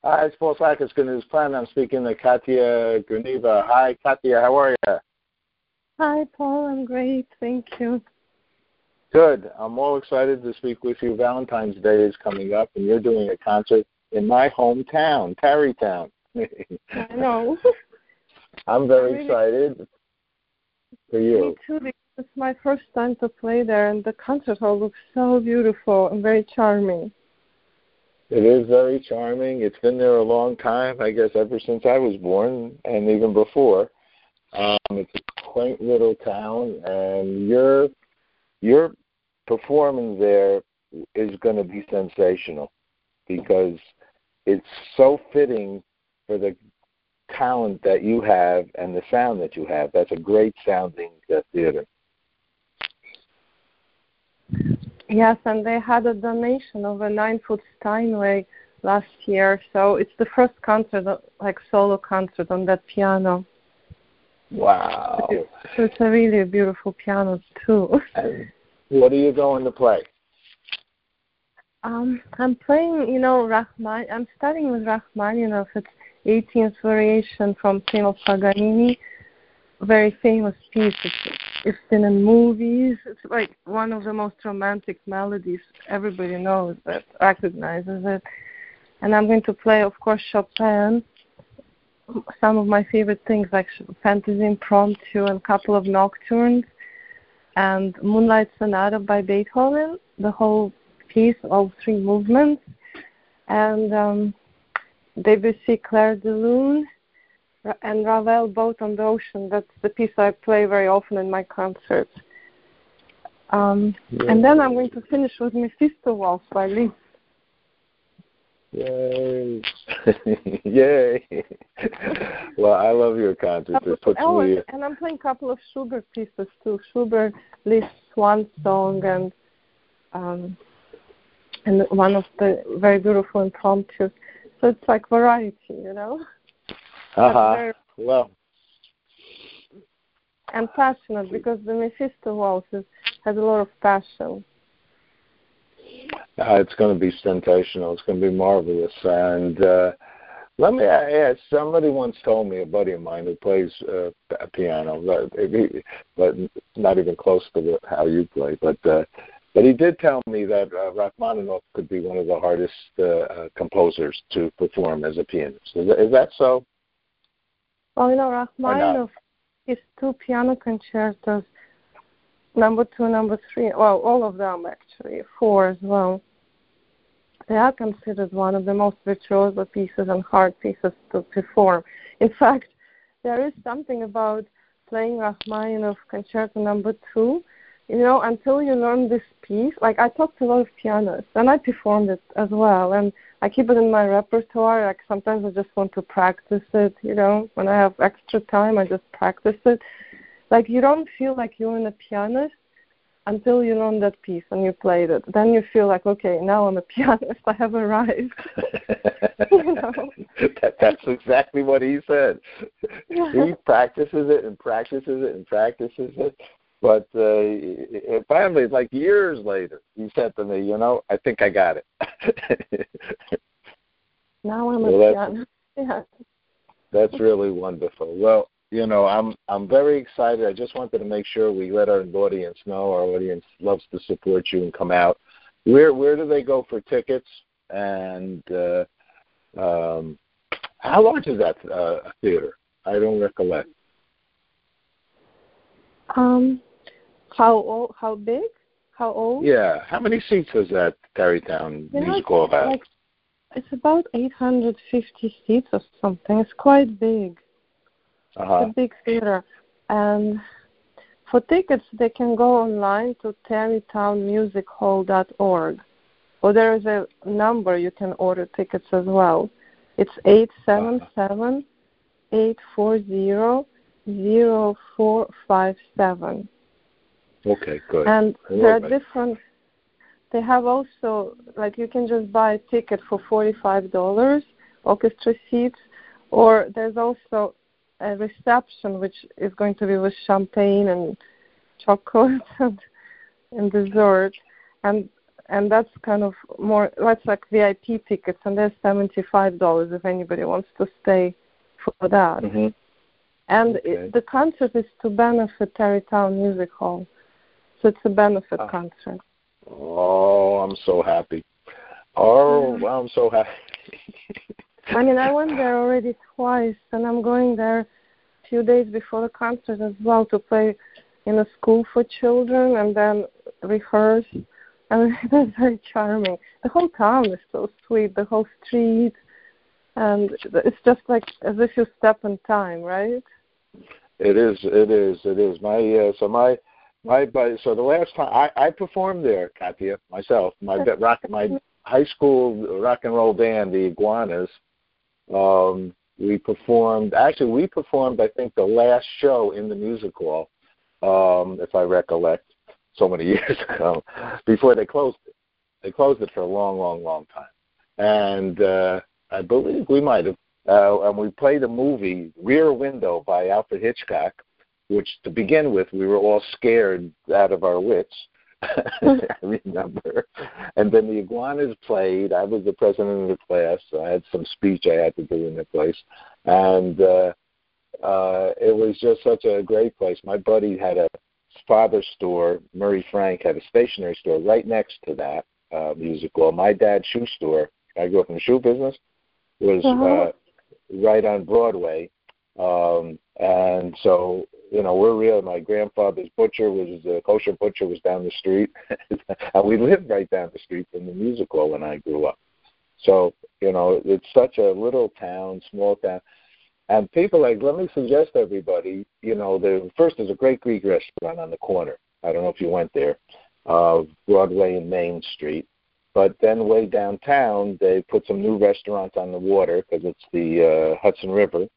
Hi, it's Paul Sakiskin, who's planning on speaking to Katya Gruniva. Hi, Katya, how are you? Hi, Paul. I'm great. Thank you. Good. I'm all excited to speak with you. Valentine's Day is coming up, and you're doing a concert in my hometown, Tarrytown. I know. I'm very excited for you. Me too, because it's my first time to play there, and the concert hall looks so beautiful and very charming. It is very charming. It's been there a long time, I guess, ever since I was born, and even before. It's a quaint little town, and your performance there is going to be sensational because it's so fitting for the talent that you have and the sound that you have. That's a great sounding theater. Yes, and they had a donation of a 9-foot Steinway last year, so it's the first concert, like solo concert on that piano. Wow. So it's a really beautiful piano, too. And what are you going to play? I'm playing, Rachman. I'm starting with Rachmaninoff. It's 18th variation from Primo Paganini. Very famous piece. It's been in movies. It's like one of the most romantic melodies. Everybody knows it, recognizes it. And I'm going to play, of course, Chopin. Some of my favorite things like Fantasy Impromptu and a couple of nocturnes. And Moonlight Sonata by Beethoven, the whole piece, all 3 movements. And Debussy, Clair de Lune, and Ravel, Boat on the Ocean. That's the piece I play very often in my concerts. And then I'm going to finish with Mephisto Waltz by Liszt. Yay. Yay. Well, I love your concerts. And I'm playing a couple of Schubert pieces too. Schubert, Liszt, Swan Song, and one of the very beautiful impromptus. So it's like variety, Well. And passionate, because the Mephisto Waltz has a lot of passion. It's going to be sensational. It's going to be marvelous. And let me ask, somebody once told me, a buddy of mine who plays a piano, but not even close to how you play, but he did tell me that Rachmaninoff could be one of the hardest composers to perform as a pianist. Is that so? Well, Rachmaninoff, his 2 piano concertos, number 2, number 3, well, all of them actually, 4 as well. They are considered one of the most virtuoso pieces and hard pieces to perform. In fact, there is something about playing Rachmaninoff Concerto number 2, until you learn this piece. Like, I talked to a lot of pianists, and I performed it as well, and I keep it in my repertoire. Like, sometimes I just want to practice it, when I have extra time, I just practice it. Like, you don't feel like you're a pianist until you learn that piece and you played it. Then you feel like, okay, now I'm a pianist. I have arrived. That's exactly what he said. He practices it and practices it and practices it. But finally, like years later, he said to me, I think I got it. Now I'm a pianist. Yeah. That's really wonderful. Well, I'm very excited. I just wanted to make sure we let our audience know. Our audience loves to support you and come out. Where do they go for tickets? And how large is that theater? I don't recollect. How big? How old? Yeah. How many seats does that Tarrytown Music Hall have? It's about 850 seats or something. It's quite big. It's a big theater. And for tickets, they can go online to tarrytownmusichall.org. Or there is a number you can order tickets as well. It's 877-840-0457. Okay, good. And there are different. They have also, like, you can just buy a ticket for $45, orchestra seats, or there's also a reception which is going to be with champagne and chocolate and dessert. And and that's kind of more, that's like VIP tickets, and they're $75 if anybody wants to stay for that. Mm-hmm. And Okay. the concert is to benefit Tarrytown Music Hall. So it's a benefit concert. Oh, I'm so happy. Oh, well, I'm so happy. I mean, I went there already twice, and I'm going there a few days before the concert as well to play in a school for children and then rehearse. And it's very charming. The whole town is so sweet, the whole street. And it's just like as if you step in time, right? It is. So the last time I performed there, Katya, myself, my high school rock and roll band, the Iguanas. We performed. Actually, we performed. I think the last show in the music hall, if I recollect, so many years ago, before they closed it. They closed it for a long, long, long time, and I believe we might have. And we played a movie, Rear Window, by Alfred Hitchcock, which, to begin with, we were all scared out of our wits. I remember. And then the Iguanas played. I was the president of the class, so I had some speech I had to do in the place. And it was just such a great place. My buddy had a father store. Murray Frank had a stationery store right next to that music hall. My dad's shoe store, I grew up in the shoe business, was right on Broadway. And so, my grandfather's butcher was a kosher butcher was down the street. And we lived right down the street from the music hall when I grew up. So, it's such a little town, small town. And people let me suggest to everybody, there's a great Greek restaurant on the corner. I don't know if you went there, Broadway and Main Street. But then way downtown, they put some new restaurants on the water because it's the Hudson River.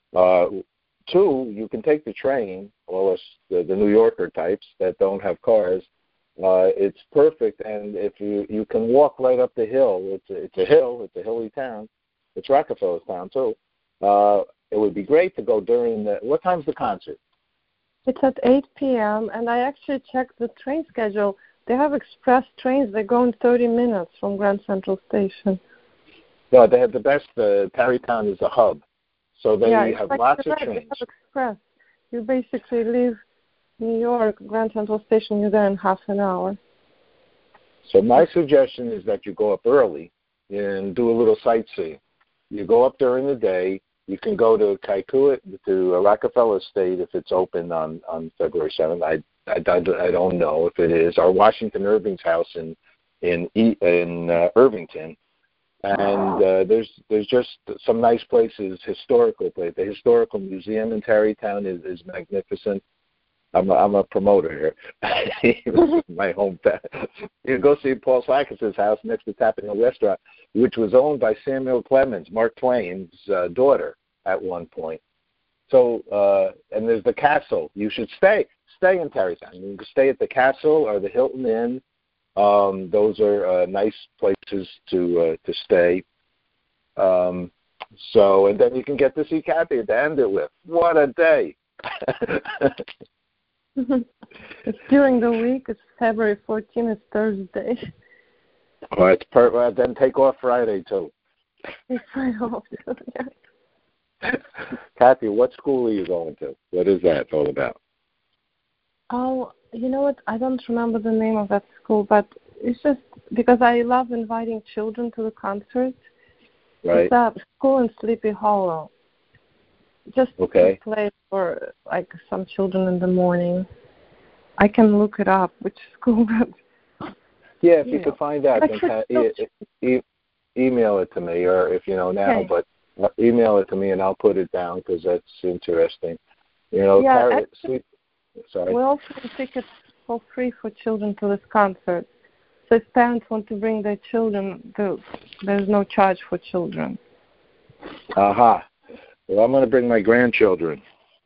Two, you can take the train, all us, the New Yorker types that don't have cars. It's perfect, and if you can walk right up the hill. It's a hill. It's a hilly town. It's Rockefeller's town too. It would be great to go during what time's the concert? It's at 8 p.m., and I actually checked the train schedule. They have express trains. They go in 30 minutes from Grand Central Station. No, they have the best. Tarrytown is a hub, so they have lots of trains. They have express. You basically leave New York, Grand Central Station, you're there in half an hour. So my suggestion is that you go up early and do a little sightseeing. You go up during the day. You can go to Kaikuit, to Rockefeller Estate if it's open on February 7th. I don't know if it is. Or Washington Irving's house in Irvington. And there's just some nice places, historical places. The Historical Museum in Tarrytown is magnificent. I'm a promoter here. My hometown. You go see Paul Slakis' house next to Tapping Hill Restaurant, which was owned by Samuel Clemens, Mark Twain's daughter, at one point. So, and there's the castle. You should stay in Tarrytown. You can stay at the castle or the Hilton Inn. Those are nice places to stay. So, and then you can get to see Kathy at the end of it. What a day! It's during the week. It's February 14th. It's Thursday. Oh, it's perfect. Then take off Friday too. If I hope so, yeah. Kathy, what school are you going to? What is that all about? Oh, you know what? I don't remember the name of that school, but it's just because I love inviting children to the concert. Right. It's a school in Sleepy Hollow. Just a place for like some children in the morning. I can look it up, which school. Yeah, if you could find out, then email it to me, or if you know now, but email it to me and I'll put it down because that's interesting. Sorry. We also have tickets for free for children to this concert. So if parents want to bring their children, there's no charge for children. Aha. Well, I'm going to bring my grandchildren.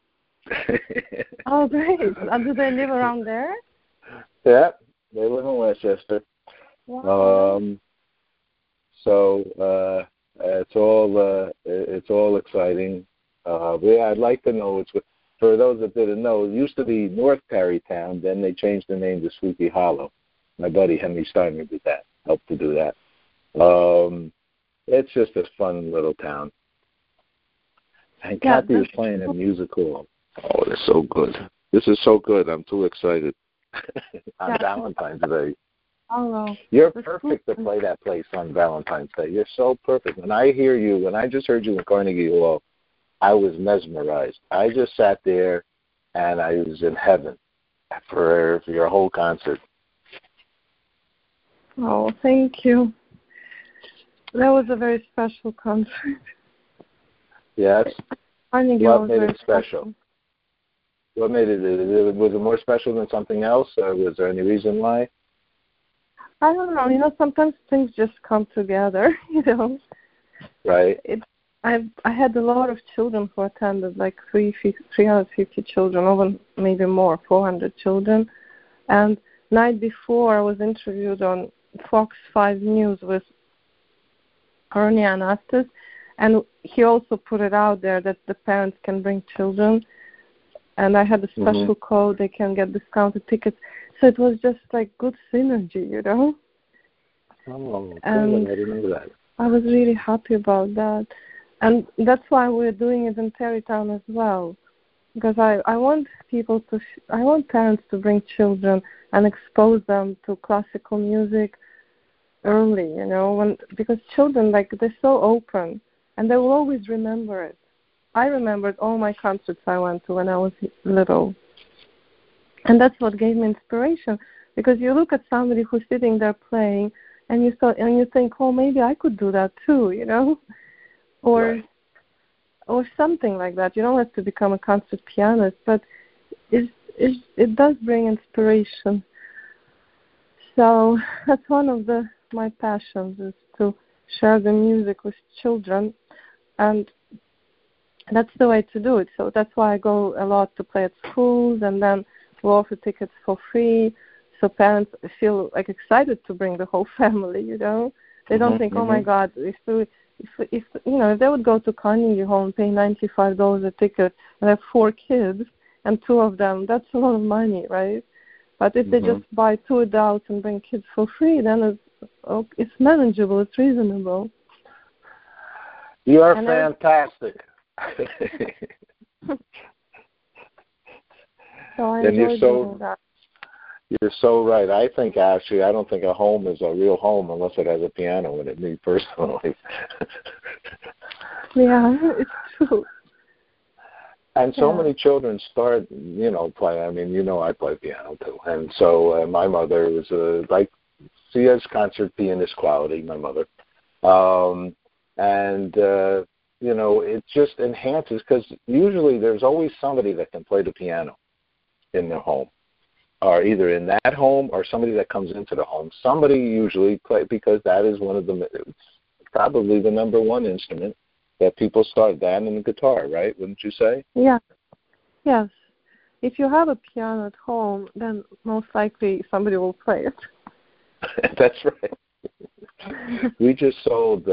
Oh, great. Do they live around there? Yeah, they live in Westchester. Wow. So it's all exciting. I'd like to know, for those that didn't know, it used to be North Tarrytown, then they changed the name to Sleepy Hollow. My buddy Henry Steiner did that, helped to do that. It's just a fun little town. And Kathy is playing a musical. Oh, it's so good. This is so good. I'm too excited. On Valentine's Day. Oh, you're perfect to play that place on Valentine's Day. You're so perfect. When I just heard you in Carnegie Hall, I was mesmerized. I just sat there and I was in heaven for your whole concert. Oh, thank you. That was a very special concert. Yes. Carnegie What made it special? special? What made it? Was it more special than something else? Or was there any reason why? I don't know. Sometimes things just come together. Right. I had a lot of children who attended, like 350 children, over maybe more, 400 children. And night before, I was interviewed on Fox 5 News with Ernie Anastas, and he also put it out there that the parents can bring children, and I had a special code, they can get discounted tickets. So it was just like good synergy, Oh, and I didn't know that. I was really happy about that. And that's why we're doing it in Tarrytown as well, because I want I want parents to bring children and expose them to classical music early, because children, they're so open, and they will always remember it. I remembered all my concerts I went to when I was little. And that's what gave me inspiration, because you look at somebody who's sitting there playing, and you think, oh, maybe I could do that too, or right. or something like that. You don't have to become a concert pianist, but it does bring inspiration. So that's one of my passions, is to share the music with children, and that's the way to do it. So that's why I go a lot to play at schools, and then we offer tickets for free, so parents feel excited to bring the whole family. They don't think, oh my God, if they would go to Carnegie Hall and pay $95 a ticket and have 4 kids and 2 of them, that's a lot of money, right? But if they just buy 2 adults and bring kids for free, then it's manageable, it's reasonable. You are fantastic. So I enjoy doing that. You're so right. I don't think a home is a real home unless it has a piano in it, me personally. Yeah, it's true. And so many children start, play. I mean, I play piano too. And so my mother was she has concert pianist quality, my mother. It just enhances, because usually there's always somebody that can play the piano in their home, or either in that home or somebody that comes into the home. Somebody usually play, because that is it's probably the number one instrument that people start, that and the guitar, right? Wouldn't you say? Yeah. Yes. If you have a piano at home, then most likely somebody will play it. That's right. We just sold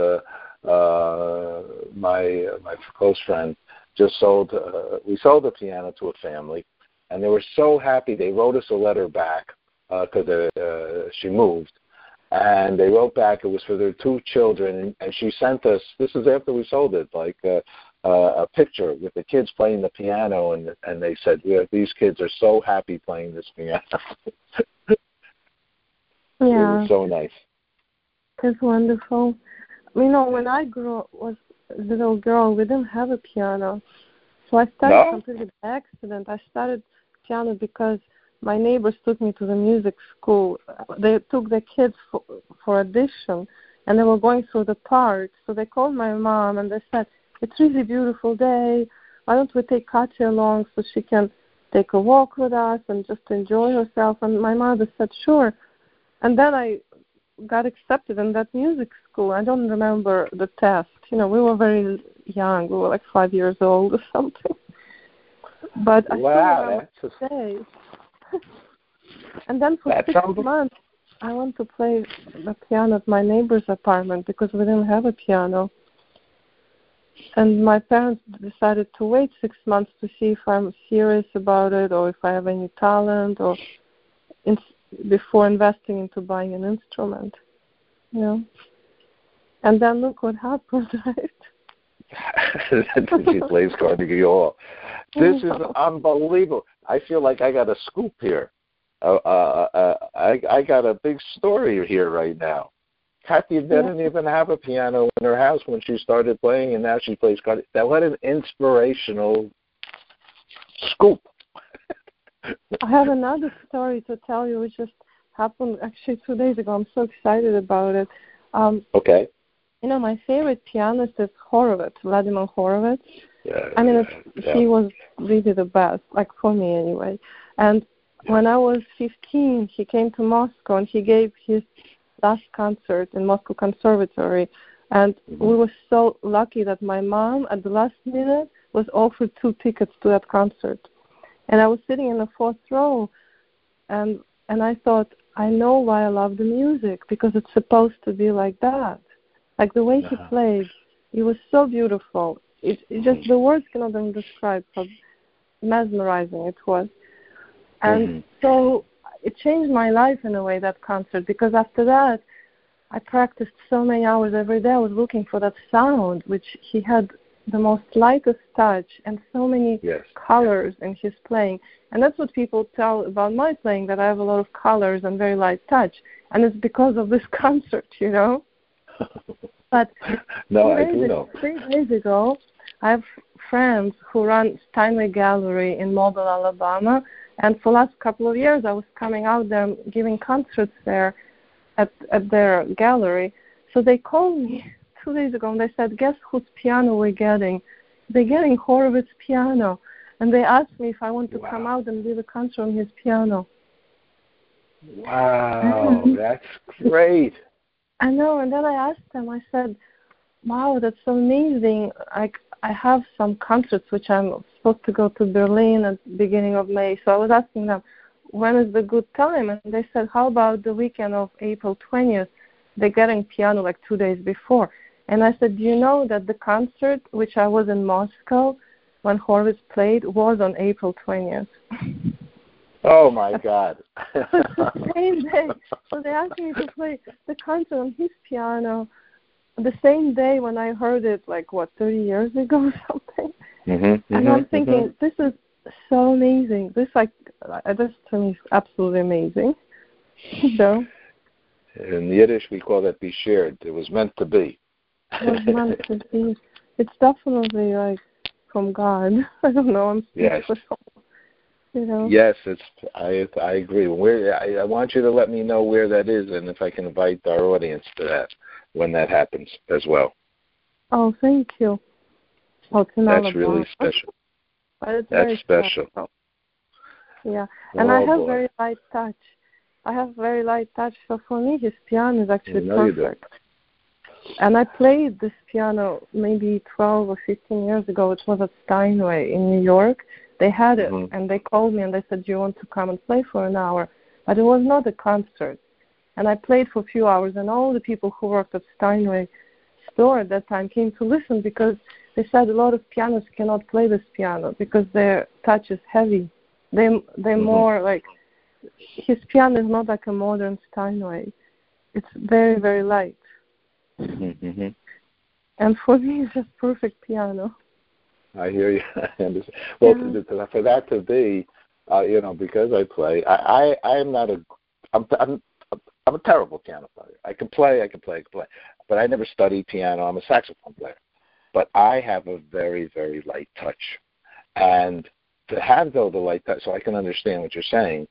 my close friend just sold. We sold a piano to a family, and they were so happy. They wrote us a letter back because she moved, and they wrote back. It was for their 2 children, and she sent us. This is after we sold it, a picture with the kids playing the piano, and they said, these kids are so happy playing this piano. Yeah. It was so nice. It's wonderful. When I was a little girl, we didn't have a piano. So I started completely by accident. I started piano because my neighbors took me to the music school. They took their kids for audition, and they were going through the park. So they called my mom, and they said, it's really beautiful day. Why don't we take Katya along so she can take a walk with us and just enjoy herself? And my mother said, sure. And then I got accepted in that music school. I don't remember the test. We were very young. We were 5 years old or something. But I still remember the day. And then for 6 months, I went to play the piano at my neighbor's apartment because we didn't have a piano. And my parents decided to wait 6 months to see if I'm serious about it or if I have any talent. before investing into buying an instrument, you know. And then look what happened, right? She plays Carnegie Hall. This is unbelievable. I feel like I got a scoop here. I got a big story here right now. Kathy didn't even have a piano in her house when she started playing, and now she plays Carnegie. That what an inspirational scoop. I have another story to tell you, which just happened actually 2 days ago. I'm so excited about it. Okay. You know, my favorite pianist is Horowitz, Vladimir Horowitz. Yeah, I mean, he was really the best, like for me anyway. And when I was 15, he came to Moscow and he gave his last concert in Moscow Conservatory. And we were so lucky that my mom, at the last minute, was offered 2 tickets to that concert. And I was sitting in the 4th row, and I thought, I know why I love the music, because it's supposed to be like that. Like the way he played, it was so beautiful. It just, the words cannot even describe how mesmerizing it was. And so it changed my life in a way, that concert, because after that, I practiced so many hours every day. I was looking for that sound, which he had the most lightest touch and so many colors in his playing. And that's what people tell about my playing, that I have a lot of colors and very light touch. And it's because of this concert, you know. But no, I do know. 3 days ago, I have friends who run Steinway Gallery in Mobile, Alabama. And for the last couple of years, I was coming out there and giving concerts there at their gallery. So they called me 2 days ago and they said, guess whose piano we're getting? They're getting Horowitz piano. And they asked me if I want to come out and give a concert on his piano. Wow, that's great. I know. And then I asked them, I said, wow, that's so amazing. I have some concerts which I'm supposed to go to Berlin at the beginning of May. So I was asking them, when is the good time? And they said, how about the weekend of April 20th? They're getting piano like 2 days before. And I said, do you know that the concert, which I was in Moscow when Horowitz played, was on April 20th? Oh, my God. The same day. So they asked me to play the concert on his piano the same day when I heard it, 30 years ago or something. And I'm thinking, this is so amazing. This to me is absolutely amazing. So, in Yiddish, we call that be shared. It was meant to be. It was meant to be. It's definitely from God. I don't know. I'm speechless. You know? Yes, I agree. I want you to let me know where that is, and if I can invite our audience to that when that happens as well. Oh, thank you. Oh, it's in That's Alabama. really special. But it's That's very special. Yeah, and I have very light touch. So for me, his piano is actually perfect. And I played this piano maybe 12 or 15 years ago. It was at Steinway in New York. They had it, and they called me and they said, do you want to come and play for an hour? But it was not a concert. And I played for a few hours, and all the people who worked at Steinway store at that time came to listen, because they said a lot of pianists cannot play this piano because their touch is heavy. They're more like, his piano is not like a modern Steinway. It's very, very light. And for me, it's just perfect piano. I hear you. I understand. Well, for that to be, because I play, I'm a terrible piano player. I can play, but I never studied piano. I'm a saxophone player, but I have a very, very light touch, and to have the light touch, so I can understand what you're saying.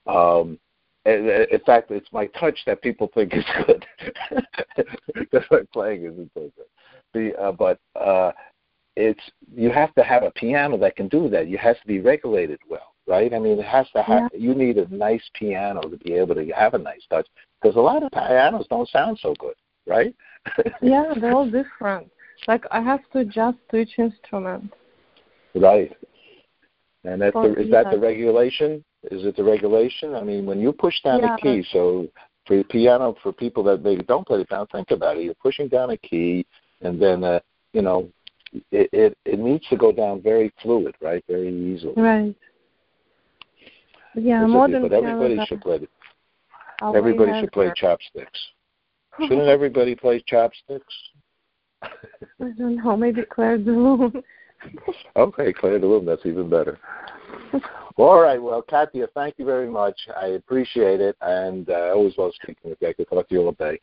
In fact, it's my touch that people think is good, because my playing isn't so good. But you have to have a piano that can do that. It has to be regulated well, right? I mean, it has to have. You need a nice piano to be able to have a nice touch, because a lot of pianos don't sound so good, right? Yeah, they're all different. Like, I have to adjust to each instrument. Right. And is that the regulation? Is it the regulation? I mean, when you push down a key, so for the piano, for people that maybe don't play the piano, think about it. You're pushing down a key, and then, it needs to go down very fluid, right? Very easily. Right. Yeah, but everybody should play it. Everybody should play chopsticks. Shouldn't everybody play chopsticks? I don't know. Maybe Claire de Lune. Okay, Claire de Lune. That's even better. All right. Well, Katya, thank you very much. I appreciate it, and I always love speaking with you. I could talk to you all day.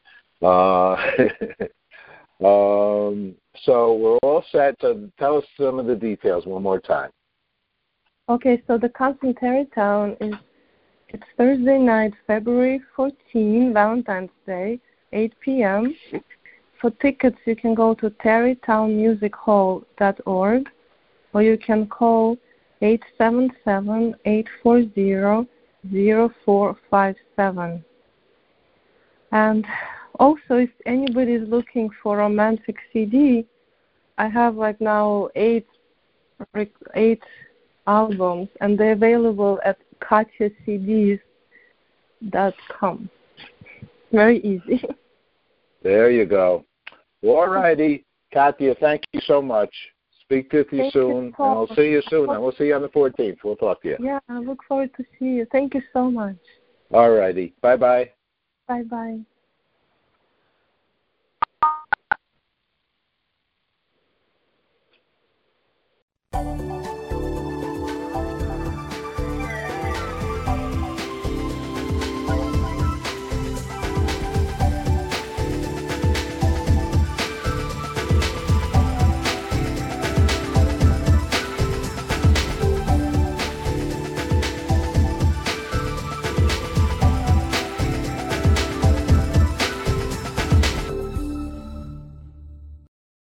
So we're all set. So tell us some of the details one more time. Okay, so the concert in Tarrytown it's Thursday night, February 14, Valentine's Day, 8 p.m. For tickets, you can go to tarrytownmusichall.org, or you can call 877-840-0457. And also, if anybody is looking for romantic CD, I have like now eight albums, and they're available at KatyaCDs.com. Very easy. There you go. All righty. Katya, thank you so much. Speak to you soon, and we'll see you soon. And we'll see you on the 14th. We'll talk to you. Yeah, I look forward to see you. Thank you so much. All righty. Bye-bye. Bye-bye.